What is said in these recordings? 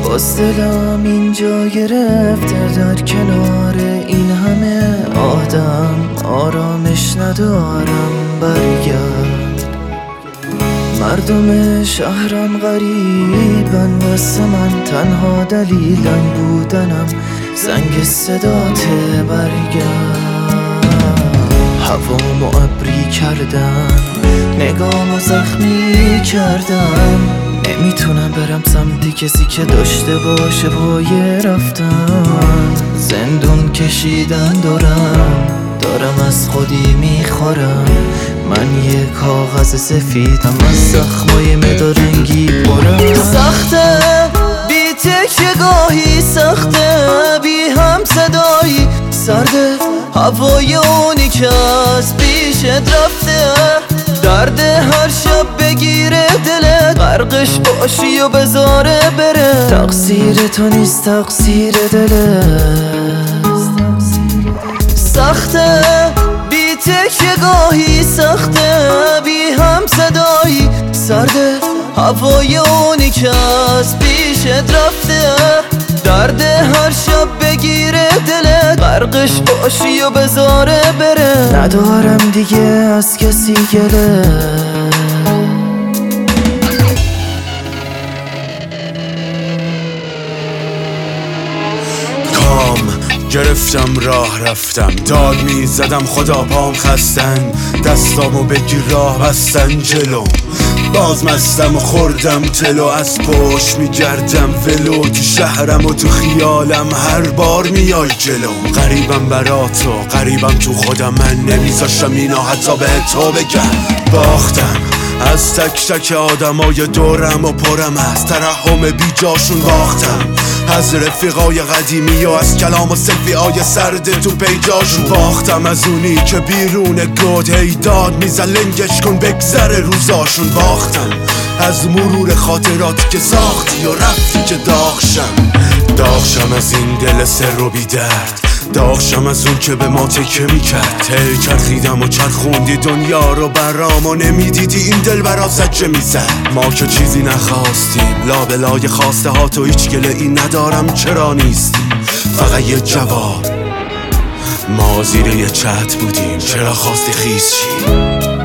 باز دلم اینجا گرفته در کنار این همه آدم، آرامش ندارم برگرد. مردم شهرم غریبن واسه من، تنها دلیلم بودنم زنگ صدات برگرد. هوامو ابری کردن، نگامو زخمی کردن، نمیتونم برم سمتی کسی که داشته باشه پای رفتن. زندون کشیدن دارم از خودی میخورم. من یه کاغذ سفیدم از زخمای مدارنگی پرم. سخته بی تکیه گاهی، سخته بی هم صدایی، سرده هوای اونی که از پیشت رفته. درد هر شب بگیره دلت، غرقش باشی و بذاره بره. تقصیر تو نیست، تقصیر دلت. سخته بی تکیه گاهی، سخته بی هم صدایی، سرده هوای اونی که از پیشت رفته. درد هر شب بگیره دلت، غرقش باشی و بذاره بره. ندارم دیگه از کسی گله. گرفتم راه رفتم، داد می زدم خدا پام خستن، دستامو بگیر راه بستن جلو. باز مستم و خوردم تلو، از پشت میگردم ولو. تو شهرم و تو خیالم هر بار میای جلو. غریبم برا تو، غریبم تو خودم، من نمیذاشتم اینا حتی به تو بگم. باختم از تک تک آدمای دورم و پرم از ترحم بی جاشون. باختم از رفیقای قدیمی و از کلام و سلفی های سرد تو پیجاشون. باختم از اونی که بیرون گود هی داد میزن لنگش کن بگذره روزاشون. باختم از مرور خاطراتی که ساختی و رفتی که داغشم از این دل سر و بی درد. داغشم از اون که به ما تکه میکرد. چرخیدم و چرخوندی دنیا رو برام و نمیدیدی این دل برا زجه میزد. ما که چیزی نخواستیم، لابلای خواسته ها تو هیچ گله ای ندارم چرا نیستی. فقط یه جواب، ما زیر یه چت بودیم چرا خواستی خیز شی.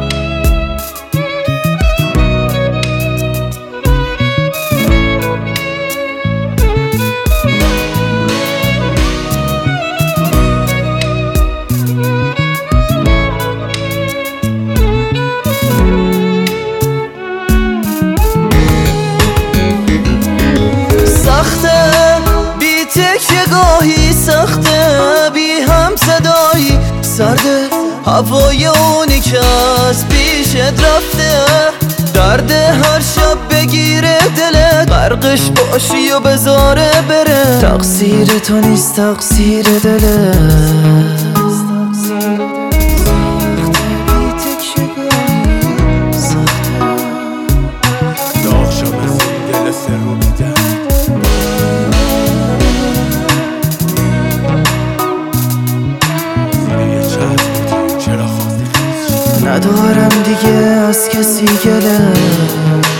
گاهی سخته بی هم صدایی، سرده هوای اونی که از پیشت رفته. درد هر شب بگیره دلت، غرقش باشی و بذاره بره. تقصیر تو نیست، تقصیر دلت. ندارم دیگه از کسی گله.